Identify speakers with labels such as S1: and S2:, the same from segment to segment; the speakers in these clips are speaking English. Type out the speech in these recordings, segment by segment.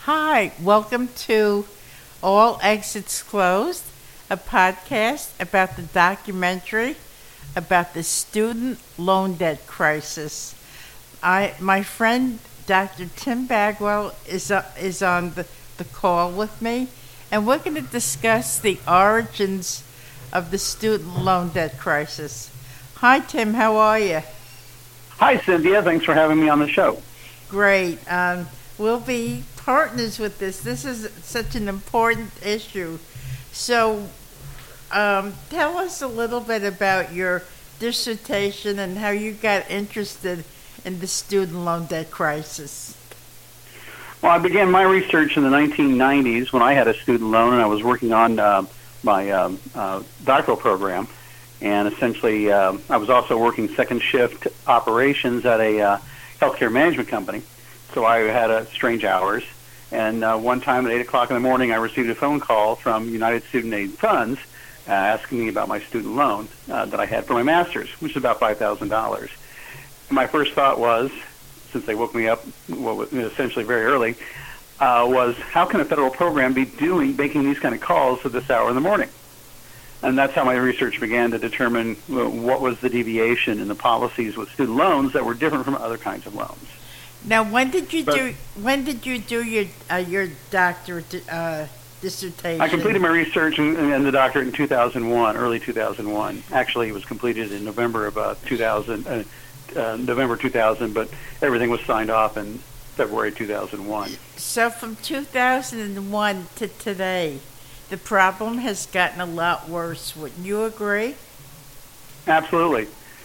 S1: Hi, welcome to All Exits Closed, a podcast about the documentary about the student loan debt crisis. My friend Dr. Tim Bagwell is on the call with me, and we're going to discuss the origins of the student loan debt crisis. Hi, Tim. How are you?
S2: Hi, Cynthia. Thanks for having me on the show.
S1: Great. We'll be partners with this. This is such an important issue. So, tell us a little bit about your dissertation and how you got interested in the student loan debt crisis.
S2: Well, I began my research in the 1990s when I had a student loan and I was working on my doctoral program. And essentially, I was also working second shift operations at a healthcare management company. So I had strange hours. And one time at 8 o'clock in the morning, I received a phone call from United Student Aid Funds asking me about my student loan that I had for my master's, which is about $5,000. My first thought was, since they woke me up essentially very early, was how can a federal program be making these kind of calls at this hour in the morning? And that's how my research began to determine what was the deviation in the policies with student loans that were different from other kinds of loans.
S1: Now, when did you do your doctorate dissertation?
S2: I completed my research and the doctorate in 2001, early 2001. Actually, it was completed in November of 2000, but everything was signed off in February 2001.
S1: So from 2001 to today, the problem has gotten a lot worse. Wouldn't you agree?
S2: Absolutely.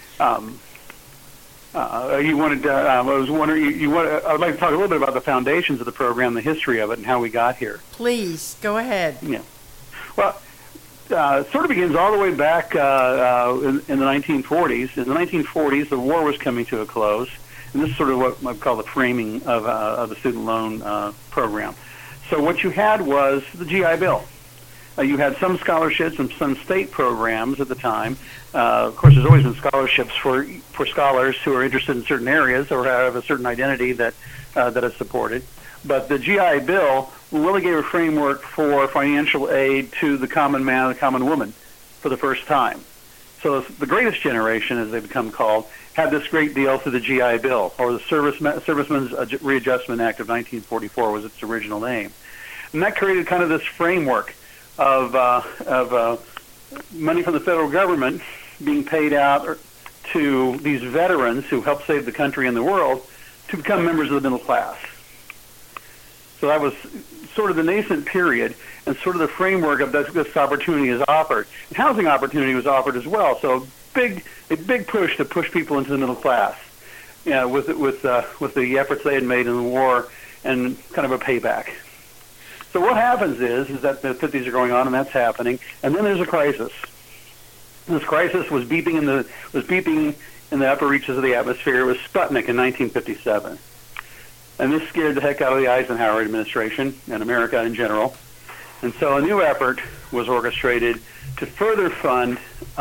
S2: You wanted. I was wondering. I would like to talk a little bit about the foundations of the program, the history of it, and how we got here.
S1: Please go ahead.
S2: Yeah. Well, sort of begins all the way back in the 1940s. In the 1940s, the war was coming to a close, and this is sort of what I call the framing of the student loan program. So what you had was the GI Bill. You had some scholarships and some state programs at the time. Of course, there's always been scholarships for scholars who are interested in certain areas or have a certain identity that is supported. But the GI Bill really gave a framework for financial aid to the common man and the common woman for the first time. So the greatest generation, as they become called, had this great deal through the GI Bill, or the Servicemen's Readjustment Act of 1944 was its original name. And that created kind of this framework of money from the federal government being paid out to these veterans who helped save the country and the world to become members of the middle class. So that was sort of the nascent period and sort of the framework of this opportunity is offered. And housing opportunity was offered as well. So a big push to push people into the middle class, with the efforts they had made in the war and kind of a payback. So what happens is that the 50s are going on, and that's happening, and then there's a crisis. This crisis was beeping in the upper reaches of the atmosphere. It was Sputnik in 1957, and this scared the heck out of the Eisenhower administration and America in general. And so a new effort was orchestrated to further fund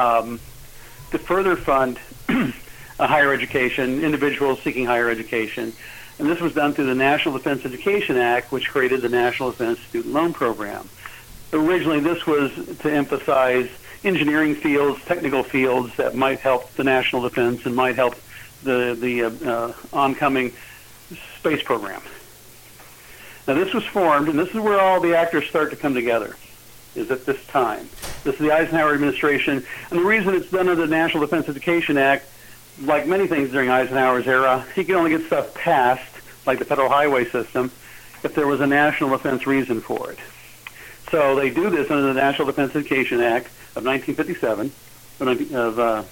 S2: higher education, individuals seeking higher education. And this was done through the National Defense Education Act, which created the National Defense Student Loan Program. Originally, this was to emphasize engineering fields, technical fields that might help the national defense and might help the oncoming space program. Now, this was formed, and this is where all the actors start to come together, is at this time. This is the Eisenhower administration, and the reason it's done under the National Defense Education Act, like many things during Eisenhower's era, he could only get stuff passed, like the federal highway system, if there was a national defense reason for it. So they do this under the National Defense Education Act of 1957, of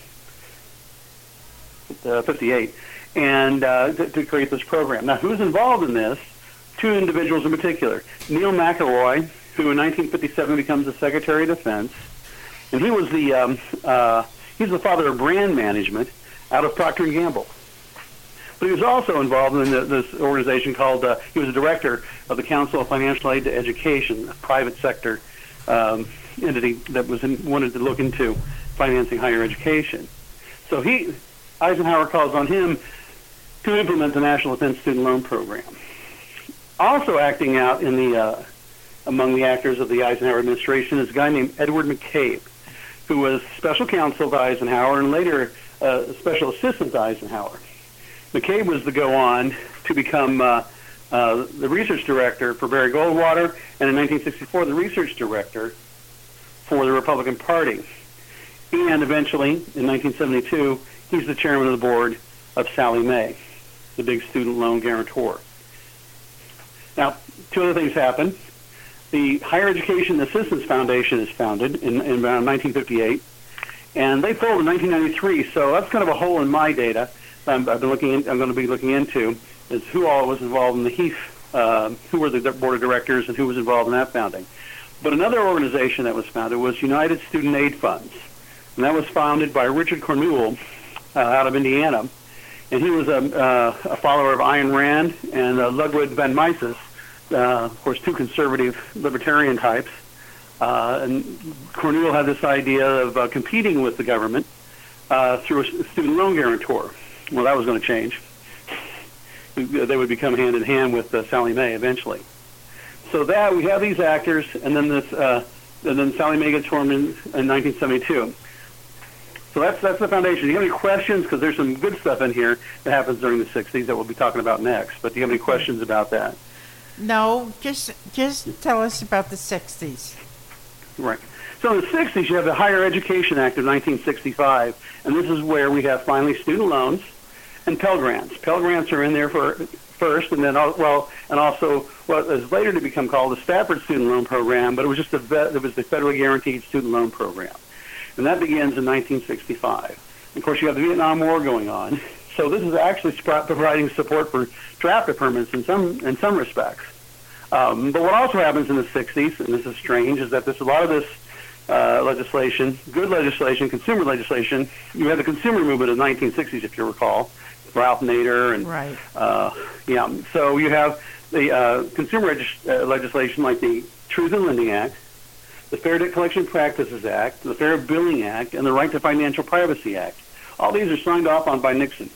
S2: 58, and to create this program. Now, who's involved in this? Two individuals in particular. Neil McElroy, who in 1957 becomes the Secretary of Defense, and he was he's the father of brand management out of Procter & Gamble. But he was also involved in this organization called, he was a director of the Council of Financial Aid to Education, a private sector entity that wanted to look into financing higher education. So Eisenhower calls on him to implement the National Defense Student Loan Program. Also acting out in the among the actors of the Eisenhower administration is a guy named Edward McCabe, who was special counsel to Eisenhower and later special assistant to Eisenhower. McCabe was to go on to become the research director for Barry Goldwater, and in 1964, the research director for the Republican Party. And eventually, in 1972, he's the chairman of the board of Sallie Mae, the big student loan guarantor. Now, two other things happened. The Higher Education Assistance Foundation is founded in around 1958, and they folded in 1993. So that's kind of a hole in my data. I'm going to be looking into is who all was involved in the HEAF, who were the board of directors, and who was involved in that founding. But another organization that was founded was United Student Aid Funds, and that was founded by Richard Cornwell out of Indiana, and he was a follower of Ayn Rand and Ludwig von Mises. Of course, two conservative libertarian types. And Cornwell had this idea of competing with the government through a student loan guarantor. Well, that was going to change. They would become hand in hand with Sallie Mae eventually. So that we have these actors, and then then Sallie Mae gets formed in 1972. So that's the foundation. Do you have any questions? Because there's some good stuff in here that happens during the 60s that we'll be talking about next. But do you have any questions about that?
S1: No, just tell us about the 60s.
S2: Right. So in the 60s, you have the Higher Education Act of 1965, and this is where we have finally student loans and Pell Grants. Pell Grants are in there first, and then also what is later to become called the Stafford Student Loan Program, but it was just the federally guaranteed student loan program, and that begins in 1965. Of course, you have the Vietnam War going on, so this is actually providing support for draft deferments in some respects. But what also happens in the 60s, and this is strange, is that there's a lot of this legislation, good legislation, consumer legislation. You had the consumer movement of the 1960s, if you recall, Ralph Nader, and
S1: right.
S2: So you have the consumer legislation like the Truth in Lending Act, the Fair Debt Collection Practices Act, the Fair Billing Act, and the Right to Financial Privacy Act. All these are signed off on by Nixon.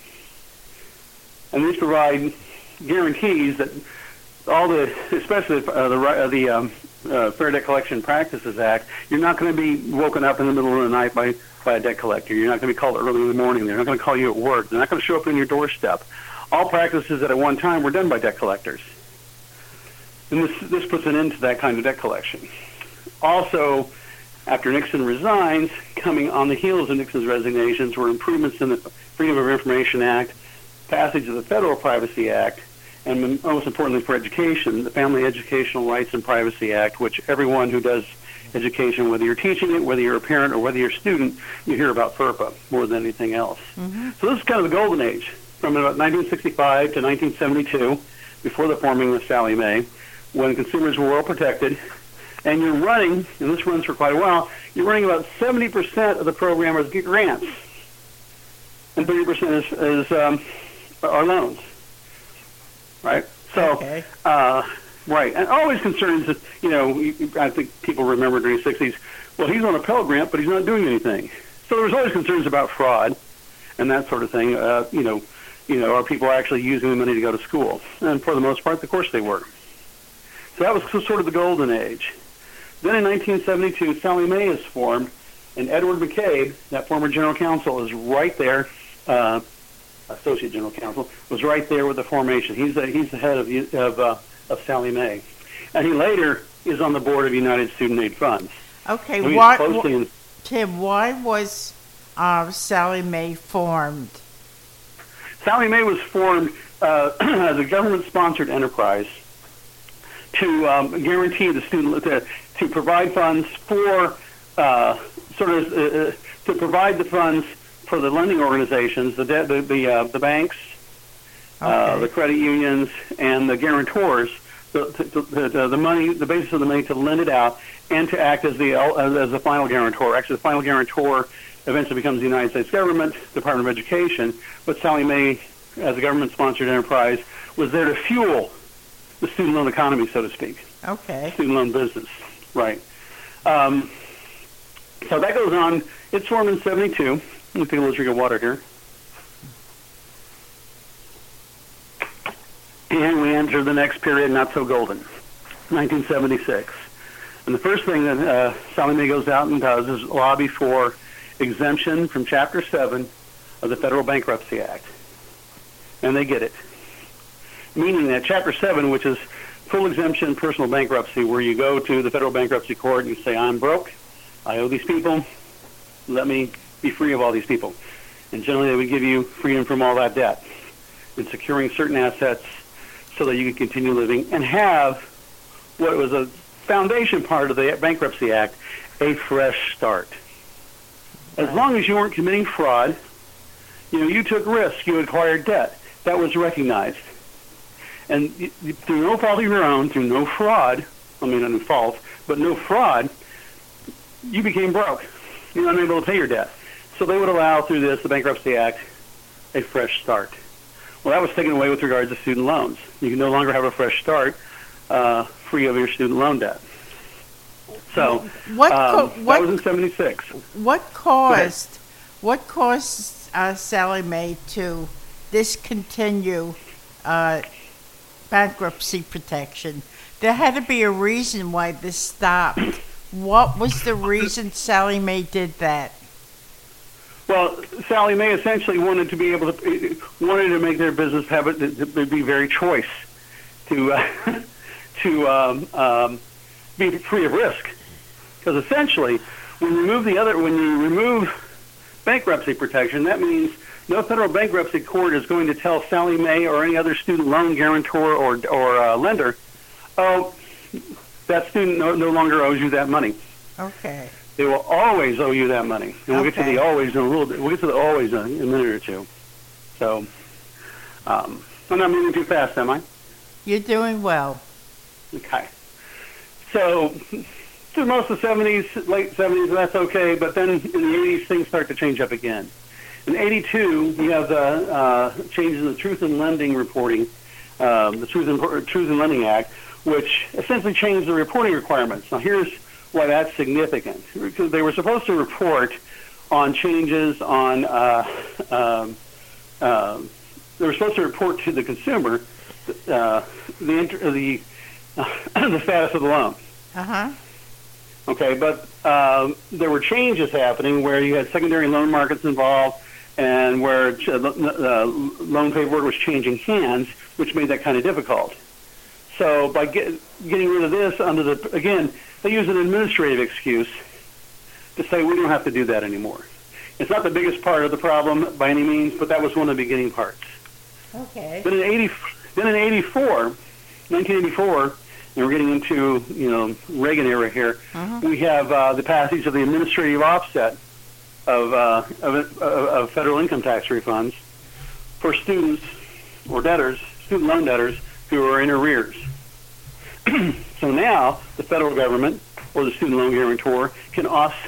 S2: And these provide guarantees that especially the Fair Debt Collection Practices Act, you're not going to be woken up in the middle of the night by a debt collector. You're not going to be called early in the morning. They're not going to call you at work. They're not going to show up on your doorstep. All practices that at one time were done by debt collectors. And this puts an end to that kind of debt collection. Also, after Nixon resigns, coming on the heels of Nixon's resignations were improvements in the Freedom of Information Act, passage of the Federal Privacy Act, and most importantly for education, the Family Educational Rights and Privacy Act, which everyone who does education, whether you're teaching it, whether you're a parent, or whether you're a student, you hear about FERPA more than anything else. Mm-hmm. So this is kind of the golden age, from about 1965 to 1972, before the forming of Sallie Mae, when consumers were well protected, and you're running, and this runs for quite a while, you're running about 70% of the program as grants, and 30% are loans. Right. So,
S1: okay.
S2: Right, and always concerns that I think people remember during the '60s. Well, he's on a Pell Grant, but he's not doing anything. So there was always concerns about fraud and that sort of thing. Are people actually using the money to go to school? And for the most part, of course, they were. So that was sort of the golden age. Then in 1972, Sallie Mae is formed, and Edward McCabe, that former general counsel, is right there. Associate General Counsel, was right there with the formation. He's the head of Sallie Mae, and he later is on the board of United Student Aid Funds.
S1: Okay,
S2: Tim,
S1: why was Sallie Mae formed?
S2: Sallie Mae was formed as a government-sponsored enterprise to guarantee the student to provide funds for to provide the funds for the lending organizations, the banks, okay, the credit unions, and the guarantors, the money, the basis of the money to lend it out, and to act as the final guarantor. Actually, the final guarantor eventually becomes the United States government, Department of Education, but Sallie Mae, as a government-sponsored enterprise, was there to fuel the student loan economy, so to speak.
S1: Okay.
S2: Student loan business, right. So that goes on. It's formed in '72. Let me take a little drink of water here. And we enter the next period, not so golden, 1976. And the first thing that Sallie Mae goes out and does is lobby for exemption from Chapter 7 of the Federal Bankruptcy Act. And they get it. Meaning that Chapter 7, which is full exemption personal bankruptcy, where you go to the Federal Bankruptcy Court and you say, I'm broke, I owe these people, let me be free of all these people. And generally they would give you freedom from all that debt and securing certain assets so that you could continue living and have what was a foundation part of the Bankruptcy Act, a fresh start. As long as you weren't committing fraud, you took risk, you acquired debt. That was recognized. And through no fault of your own, through no fraud, no fault, but no fraud, you became broke. You're unable to pay your debt. So they would allow through this, the Bankruptcy Act, a fresh start. Well, that was taken away with regard to student loans. You can no longer have a fresh start free of your student loan debt. So that was in 76.
S1: What caused Sallie Mae to discontinue bankruptcy protection? There had to be a reason why this stopped. What was the reason Sallie Mae did that?
S2: Well, Sallie Mae essentially wanted to make their business habit to be very choice, to be free of risk. Because essentially, when you remove bankruptcy protection, that means no federal bankruptcy court is going to tell Sallie Mae or any other student loan guarantor or lender, oh, that student no longer owes you that money.
S1: Okay.
S2: They will always owe you that money. And we'll get to the always in a little bit. We'll get to the always in a minute or two. So, I'm not moving too fast, am I?
S1: You're doing well.
S2: Okay. So, through most of the 70s, late 70s, that's okay. But then in the 80s, things start to change up again. In 82, we have the changes in the Truth in Lending reporting, the Truth in Lending Act, which essentially changed the reporting requirements. Now, here's why that's significant. Because they were supposed to report on changes on, they were supposed to report to the consumer the status of the loan.
S1: Uh-huh.
S2: Okay, but there were changes happening where you had secondary loan markets involved and where loan paperwork was changing hands, which made that kind of difficult. So by getting rid of this again, they use an administrative excuse to say we don't have to do that anymore. It's not the biggest part of the problem by any means, but that was one of the beginning parts.
S1: Okay.
S2: Then in 1984, and we're getting into Reagan era here, we have the passage of the administrative offset of federal income tax refunds for students or debtors, student loan debtors who are in arrears. So now the federal government or the student loan guarantor can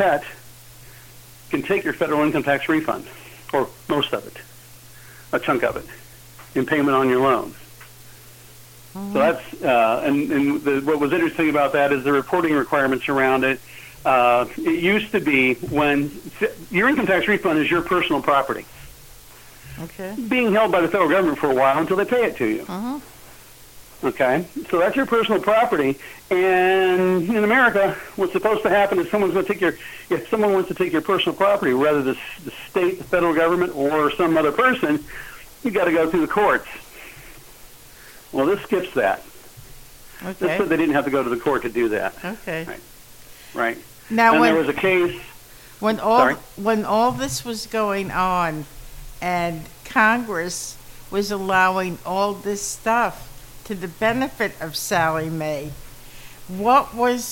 S2: take your federal income tax refund, or most of it, a chunk of it, in payment on your loan. So that's what was interesting about that is the reporting requirements around it. It used to be when your income tax refund is your personal property, being held by the federal government for a while until they pay it to you. Okay, so that's your personal property, and in America, what's supposed to happen is if someone wants to take your personal property, whether the state, the federal government, or some other person, you got to go through the courts. Well, this skips that.
S1: Okay.
S2: This said they didn't have to go to the court to do that.
S1: Okay.
S2: Right.
S1: Now,
S2: and there was a case.
S1: When all this was going on, and Congress was allowing all this stuff to the benefit of Sallie Mae, what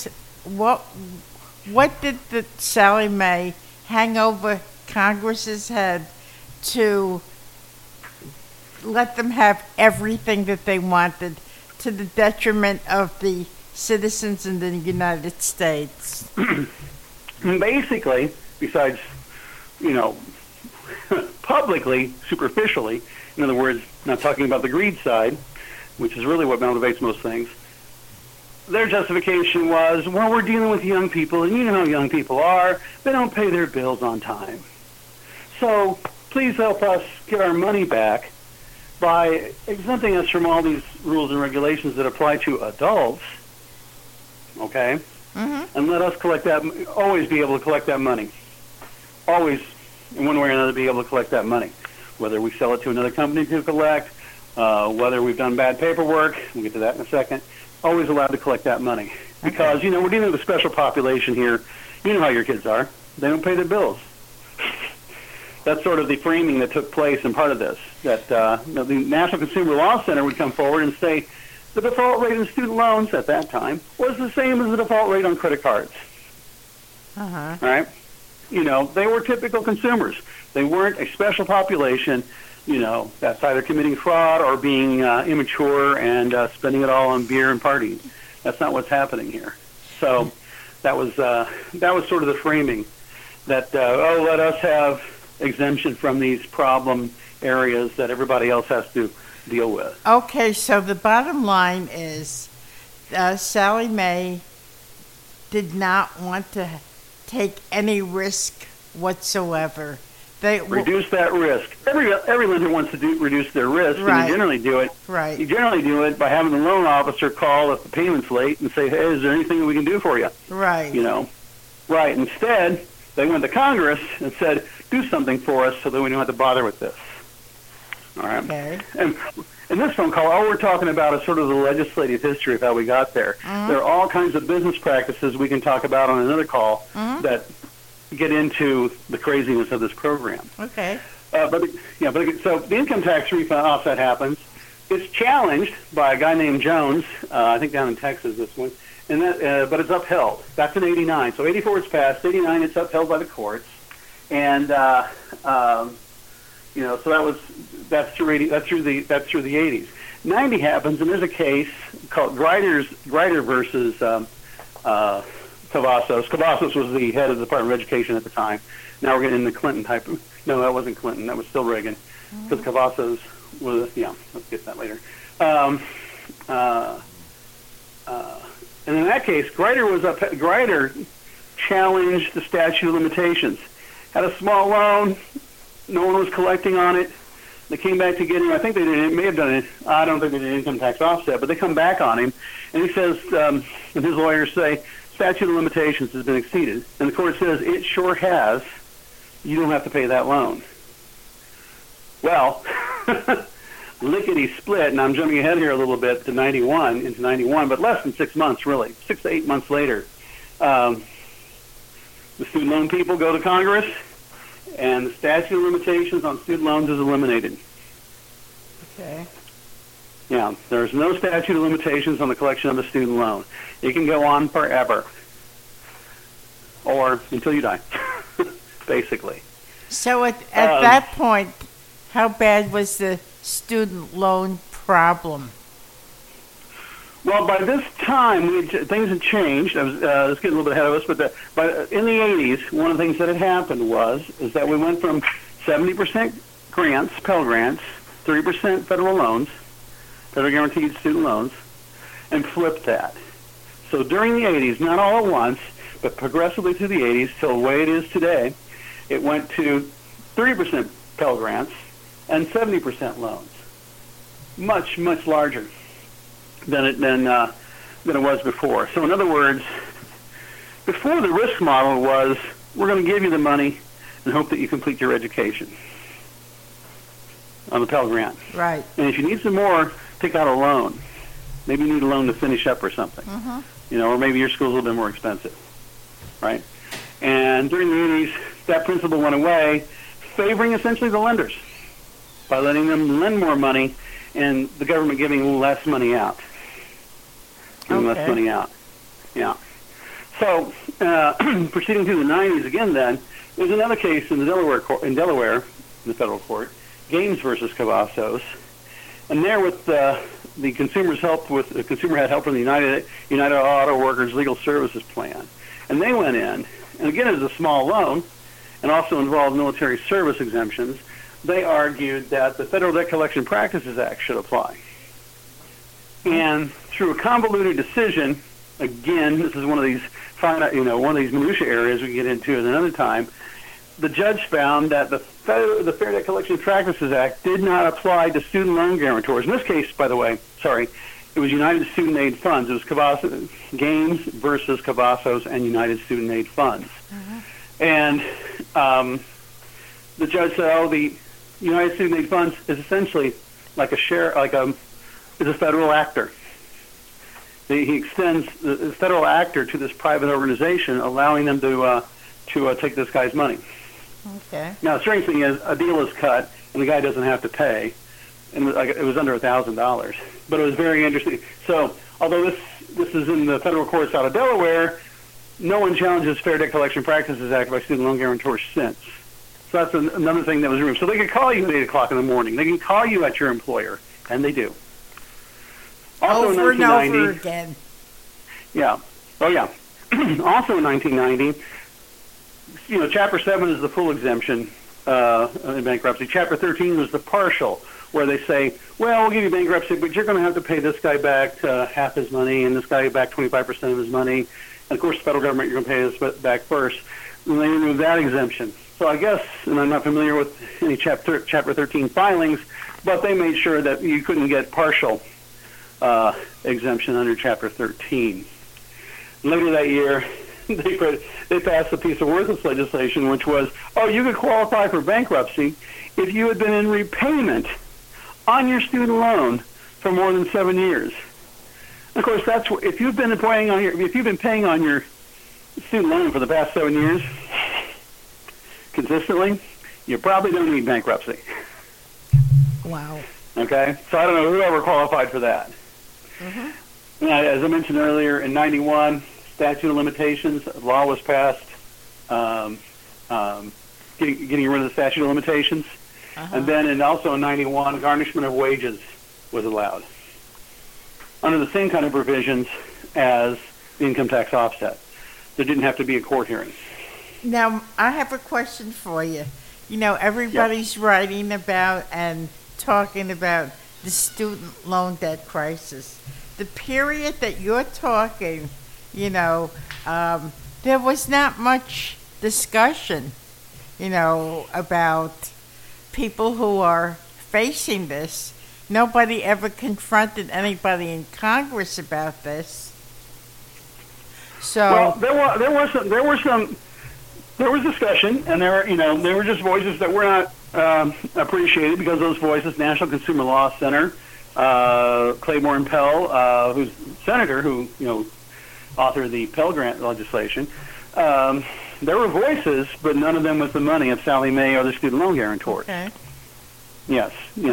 S1: did the Sallie Mae hang over Congress's head to let them have everything that they wanted to the detriment of the citizens in the United States?
S2: Basically, besides, publicly, superficially, in other words, not talking about the greed side, which is really what motivates most things, their justification was, well, we're dealing with young people, and you know how young people are. They don't pay their bills on time. So please help us get our money back by exempting us from all these rules and regulations that apply to adults, okay, and let us collect that, always be able to collect that money. Always, in one way or another, be able to collect that money. Whether we sell it to another company to collect, whether we've done bad paperwork, we'll get to that in a second, always allowed to collect that money. Because, you know, we're dealing with a special population here. You know how your kids are. They don't pay their bills. That's sort of the framing that took place in part of this, that the National Consumer Law Center would come forward and say the default rate in student loans at that time was the same as the default rate on credit cards. Right? You know, they were typical consumers. They weren't a special population, you know, that's either committing fraud or being immature and spending it all on beer and partying. That's not what's happening here. So that was sort of the framing that, let us have exemption from these problem areas that everybody else has to deal with.
S1: Okay, so the bottom line is Sallie Mae did not want to take any risk whatsoever. They
S2: reduce that risk. Every lender wants to reduce their risk,
S1: right.
S2: And you generally do it.
S1: Right.
S2: You generally do it by having the loan officer call if the payment's late and say, "Hey, is there anything that we can do for you?"
S1: Right.
S2: You know, right. Instead, they went to Congress and said, "Do something for us so that we don't have to bother with this." All right.
S1: Okay.
S2: And in this phone call, all we're talking about is sort of the legislative history of how we got there. There are all kinds of business practices we can talk about on another call that get into the craziness of this program.
S1: Okay.
S2: So the income tax refund offset happens. It's challenged by a guy named Jones, I think down in Texas, this one, and that, but it's upheld. That's in '89. So '84 it's passed. '89 it's upheld by the courts, and so that's through the '80s. '90 happens, and there's a case called Grider versus Cavazos. Cavazos was the head of the Department of Education at the time. Now we're getting into Clinton type. No, that wasn't Clinton. That was still Reagan. Because Cavazos was, let's get that later. And in that case, Grider challenged the statute of limitations. Had a small loan. No one was collecting on it. They came back to get him. I think they may have done it. I don't think they did an income tax offset, but they come back on him. And he says, and his lawyers say, statute of limitations has been exceeded. And the court says, it sure has. You don't have to pay that loan. Well, lickety-split, and I'm jumping ahead here a little bit to 91, but less than 6 months, really. 6 to 8 months later, the student loan people go to Congress, and the statute of limitations on student loans is eliminated.
S1: Okay.
S2: Yeah, there's no statute of limitations on the collection of a student loan. It can go on forever, or until you die, basically.
S1: So at that point, how bad was the student loan problem?
S2: Well, by this time, things had changed. I was let's get a little bit ahead of us, but in the 80s, one of the things that had happened is that we went from 70% grants, Pell Grants, 30% federal loans, federal guaranteed student loans, and flipped that. So during the 80s, not all at once, but progressively through the 80s till the way it is today, it went to 30% Pell Grants and 70% loans. Much, much larger than it was before. So in other words, before the risk model was, we're going to give you the money and hope that you complete your education on the Pell Grant.
S1: Right.
S2: And if you need some more, take out a loan. Maybe you need a loan to finish up or something. Or maybe your school's a little bit more expensive. Right? And during the 80s, that principle went away, favoring essentially the lenders by letting them lend more money and the government giving less money out. Less money out. Yeah. So, proceeding through the 90s again then, there's another case in the Delaware, in the federal court, Gaines versus Cavazos. And there with the consumer had help from the United Auto Workers Legal Services Plan. And they went in, and again, it was a small loan, and also involved military service exemptions. They argued that the Federal Debt Collection Practices Act should apply. And through a convoluted decision, again, this is one of these minutia areas we can get into at another time. the judge found that the Fair Debt Collection Practices Act did not apply to student loan guarantors. In this case, by the way, it was United Student Aid Funds. It was Cavasso, Gaines versus Cavazos and United Student Aid Funds. And the judge said, "Oh, the United Student Aid Funds is essentially like is a federal actor. He extends the federal actor to this private organization, allowing them to take this guy's money."
S1: Okay.
S2: Now, the strange thing is, a deal is cut, and the guy doesn't have to pay, and it was under $1,000. But it was very interesting. So, although this is in the federal courts out of Delaware, no one challenges Fair Debt Collection Practices Act by student loan guarantors since. So that's another thing that was removed. So they could call you at 8 o'clock in the morning. They can call you at your employer, and they do. Also
S1: over
S2: in 1990,
S1: and over again.
S2: Yeah. Oh, yeah. Also in 1990, Chapter 7 is the full exemption in bankruptcy. Chapter 13 was the partial, where they say, well, we'll give you bankruptcy, but you're going to have to pay this guy back half his money and this guy back 25% of his money. And, of course, the federal government, you're going to pay this back first. And they removed that exemption. So I guess, and I'm not familiar with any Chapter 13 filings, but they made sure that you couldn't get partial exemption under Chapter 13. Later that year, they passed a piece of worthless legislation, which was, you could qualify for bankruptcy if you had been in repayment on your student loan for more than 7 years. Of course, that's if you've been paying on your student loan for the past 7 years consistently, you probably don't need bankruptcy.
S1: Wow.
S2: Okay, so I don't know whoever qualified for that. Mm-hmm. As I mentioned earlier, in '91, statute of limitations law was passed, getting rid of the statute of limitations, and then also in '91, garnishment of wages was allowed under the same kind of provisions as the income tax offset. There didn't have to be a court hearing.
S1: Now, I have a question for you. Everybody's writing about and talking about the student loan debt crisis. The period that you're talking, there was not much discussion, about people who are facing this. Nobody ever confronted anybody in Congress about this. So there was discussion, and there were just voices that were not appreciated because those voices, National Consumer Law Center, Claiborne Pell, who's senator who authored the Pell Grant legislation. There were voices, but none of them with the money of Sallie Mae or the student loan guarantors. Okay.
S2: Yes,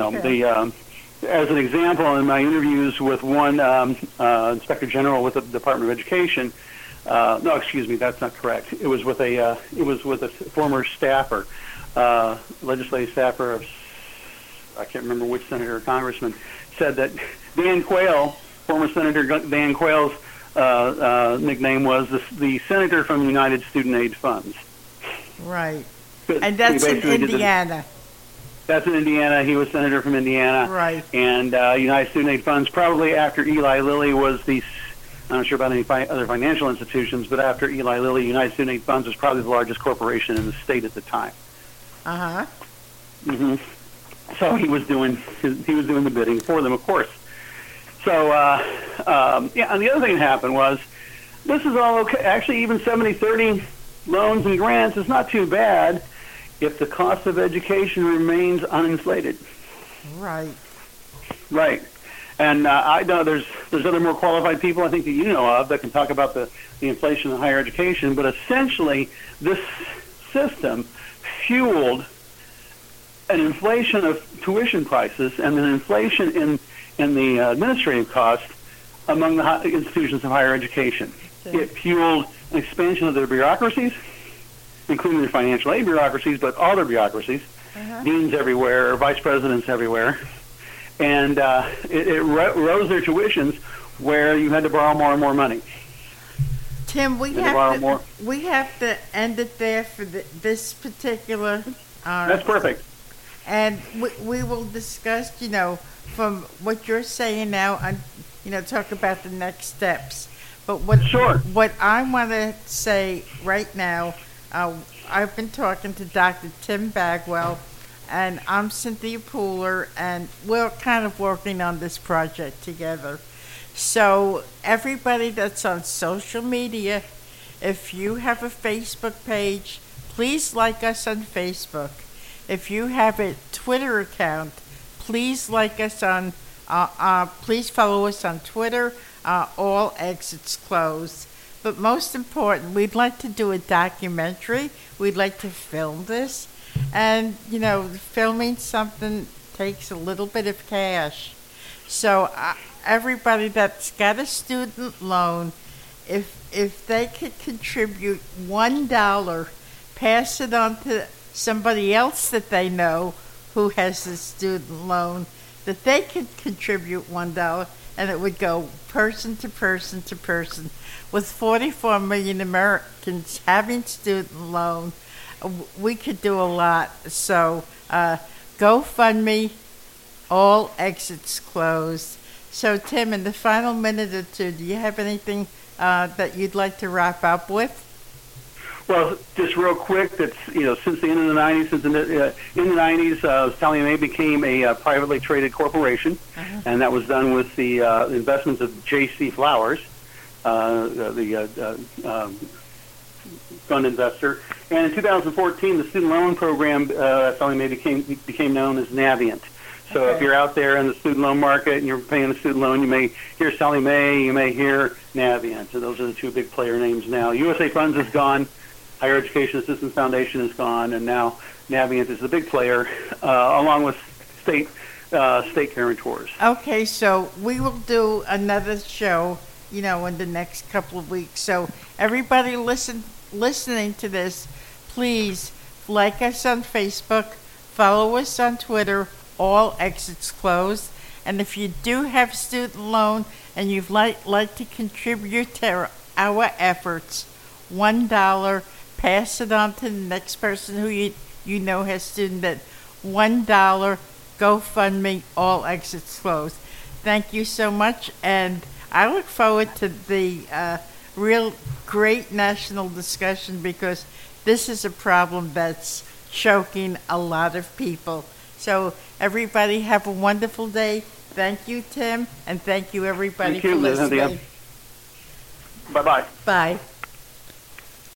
S2: as an example, in my interviews with one Inspector General with the Department of Education. No, excuse me, that's not correct. It was with a former staffer, legislative staffer of, I can't remember which senator or congressman, said that Dan Quayle, former Senator Dan Quayle's nickname was the senator from United Student Aid Funds.
S1: Right. And that's in Indiana.
S2: That's in Indiana. He was senator from Indiana.
S1: Right.
S2: And United Student Aid Funds, probably after Eli Lilly was I'm not sure about any other financial institutions, but after Eli Lilly, United Student Aid Funds was probably the largest corporation in the state at the time.
S1: Uh-huh.
S2: Mm-hmm. So he was doing the bidding for them, of course. So, and the other thing that happened was, this is all okay. Actually, even 70-30 loans and grants is not too bad if the cost of education remains uninflated.
S1: Right.
S2: Right. And I know there's other more qualified people I think that you know of that can talk about the inflation in higher education, but essentially this system fueled an inflation of tuition prices and an inflation in the administrative cost among the institutions of higher education. Okay. It fueled an expansion of their bureaucracies, including their financial aid bureaucracies, but all their bureaucracies, deans everywhere, vice presidents everywhere. And it rose their tuitions where you had to borrow more and more money.
S1: Tim, we have to end it there for this particular.
S2: That's perfect.
S1: And we will discuss, from what you're saying now, and talk about the next steps. But what I want to say right now, I've been talking to Dr. Tim Bagwell, and I'm Cynthia Pooler, and we're kind of working on this project together. So everybody that's on social media, if you have a Facebook page, please like us on Facebook. If you have a Twitter account, please like us on, please follow us on Twitter, All Exits Closed. But most important, we'd like to do a documentary. We'd like to film this. And, filming something takes a little bit of cash. So everybody that's got a student loan, if they could contribute $1, pass it on to somebody else that they know who has a student loan, that they could contribute $1, and it would go person to person to person. With 44 million Americans having student loan, we could do a lot. So GoFundMe, All Exits Closed. So Tim, in the final minute or two, do you have anything that you'd like to wrap up with?
S2: Well, just real quick, that's since the end of the '90s, in the '90s, Sallie Mae became a privately traded corporation, and that was done with the investments of J.C. Flowers, the fund investor. And in 2014, the student loan program at Sallie Mae became known as Navient. So if you're out there in the student loan market and you're paying a student loan, you may hear Sallie Mae, you may hear Navient. So those are the two big player names now. USA Funds is gone. Higher Education Assistance Foundation is gone, and now Navient is the big player, along with state guarantors.
S1: Okay, so we will do another show, in the next couple of weeks. So everybody listening to this, please like us on Facebook, follow us on Twitter, All Exits Closed. And if you do have student loan and you'd like to contribute to our efforts, $1, pass it on to the next person who you know has student debt. $1, GoFundMe, All Exits Closed. Thank you so much, and I look forward to the real great national discussion, because this is a problem that's choking a lot of people. So everybody have a wonderful day. Thank you, Tim, and thank you, everybody, for listening.
S2: Bye-bye.
S1: Bye.